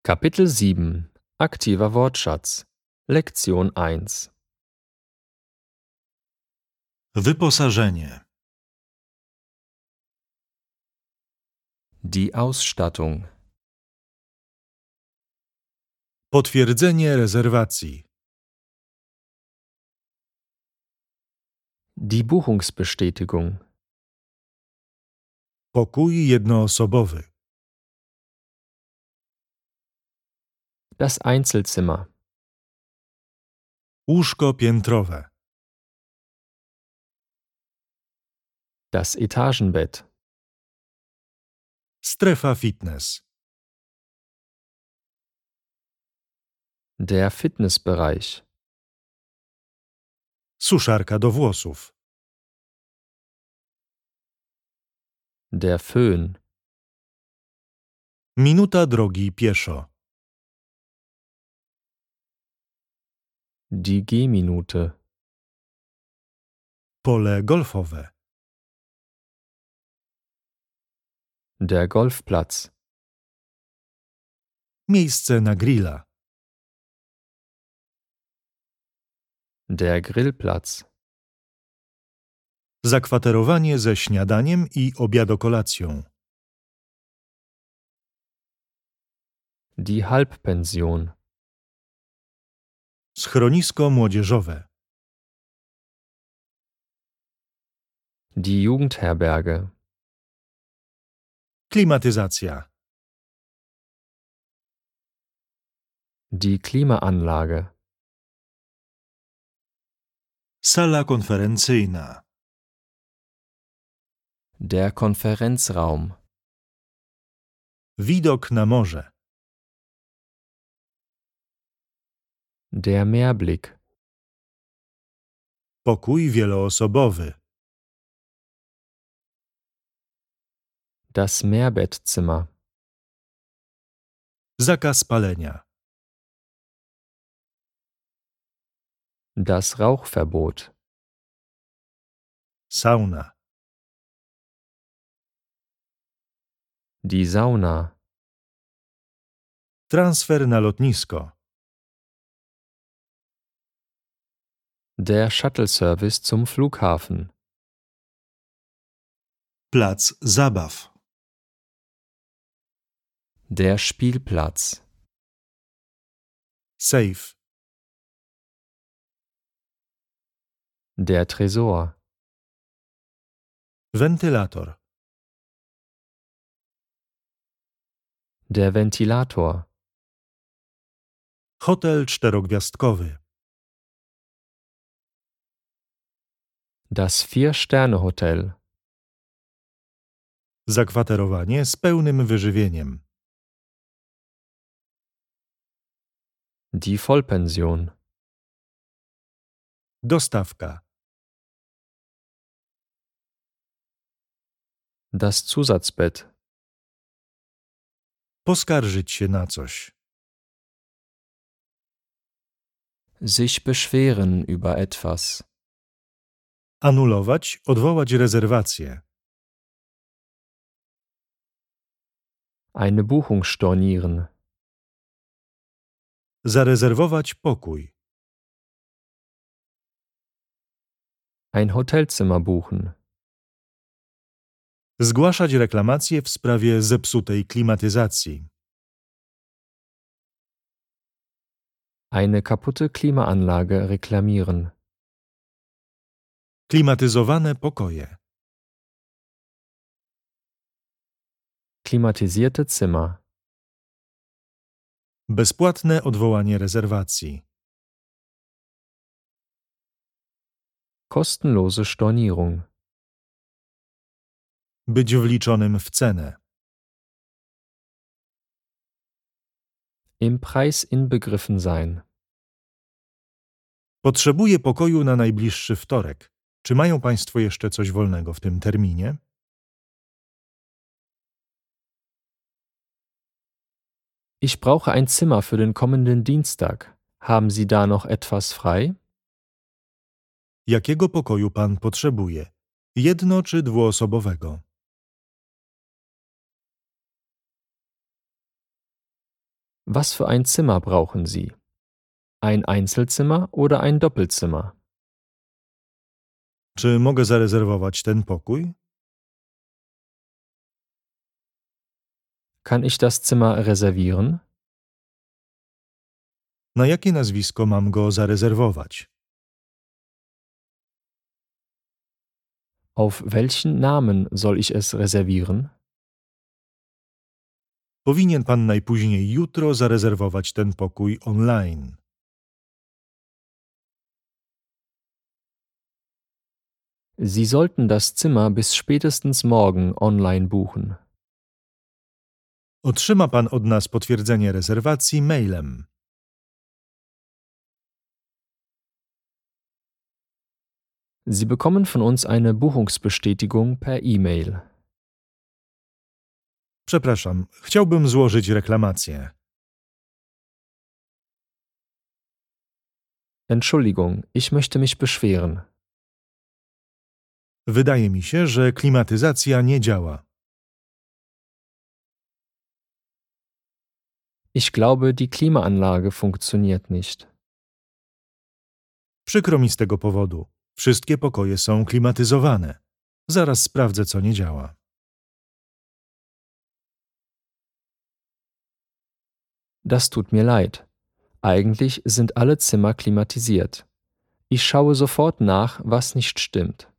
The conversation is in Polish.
Kapitel 7 Aktiver Wortschatz Lektion 1 Wyposażenie. Die Ausstattung Potwierdzenie rezerwacji. Die Buchungsbestätigung Pokój jednoosobowy. Das Einzelzimmer Łóżko piętrowe. Das Etagenbett Strefa fitness. Der Fitnessbereich Suszarka do włosów. Der Föhn Minuta drogi pieszo. Die Gehminute Pole golfowe. Der Golfplatz Miejsce na grilla. Der Grillplatz Zakwaterowanie ze śniadaniem i obiadokolacją. Die Halbpension Schronisko młodzieżowe. Die Jugendherberge Klimatyzacja. Die Klimaanlage Sala konferencyjna. Der Konferenzraum Widok na morze. Der Meerblick Pokój wieloosobowy. Das Mehrbettzimmer Zakaz palenia. Das Rauchverbot Sauna. Die Sauna Transfer na lotnisko. Der Shuttle-Service zum Flughafen Plac zabaw. Der Spielplatz Safe. Der Tresor Wentylator. Der Ventilator Hotel czterogwiazdkowy. Das Vier-Sterne-Hotel Zakwaterowanie z pełnym wyżywieniem. Die Vollpension Dostawka. Das Zusatzbett Poskarżyć się na coś. Sich beschweren über etwas Anulować, odwołać rezerwację. Eine Buchung stornieren Zarezerwować pokój. Ein Hotelzimmer buchen Zgłaszać reklamację w sprawie zepsutej klimatyzacji. Eine kaputte Klimaanlage reklamieren Klimatyzowane pokoje. Klimatisierte Zimmer Bezpłatne odwołanie rezerwacji. Kostenlose Stornierung Być wliczonym w cenę. Im Preis inbegriffen sein Potrzebuję pokoju na najbliższy wtorek. Czy mają Państwo jeszcze coś wolnego w tym terminie? Ich brauche ein Zimmer für den kommenden Dienstag. Haben Sie da noch etwas frei? Jakiego pokoju Pan potrzebuje? Jedno- czy dwuosobowego? Was für ein Zimmer brauchen Sie? Ein Einzelzimmer oder ein Doppelzimmer? Czy mogę zarezerwować ten pokój? Kann ich das Zimmer reservieren? Na jakie nazwisko mam go zarezerwować? Auf welchen Namen soll ich es reservieren? Powinien pan najpóźniej jutro zarezerwować ten pokój online. Sie sollten das Zimmer bis spätestens morgen online buchen. Otrzyma pan od nas potwierdzenie rezerwacji mailem. Sie bekommen von uns eine Buchungsbestätigung per E-Mail. Przepraszam, chciałbym złożyć reklamację. Entschuldigung, ich möchte mich beschweren. Wydaje mi się, że klimatyzacja nie działa. Ich glaube, die Klimaanlage funktioniert nicht. Przykro mi z tego powodu. Wszystkie pokoje są klimatyzowane. Zaraz sprawdzę, co nie działa. Das tut mir leid. Eigentlich sind alle Zimmer klimatisiert. Ich schaue sofort nach, was nicht stimmt.